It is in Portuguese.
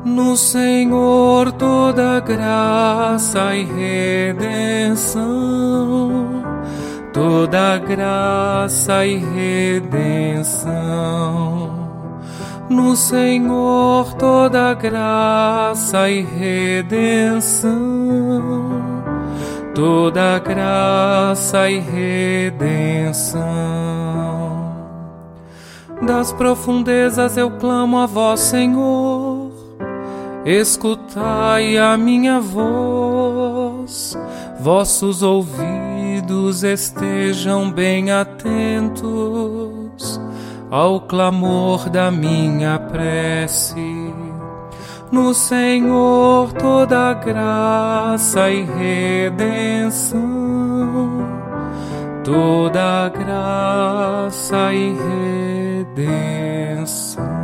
No Senhor toda graça e redenção, toda graça e redenção. No Senhor toda graça e redenção, toda graça e redenção. Das profundezas eu clamo a vós, Senhor, escutai a minha voz. Vossos ouvidos estejam bem atentos ao clamor da minha prece. No Senhor toda graça e redenção, toda graça e redenção.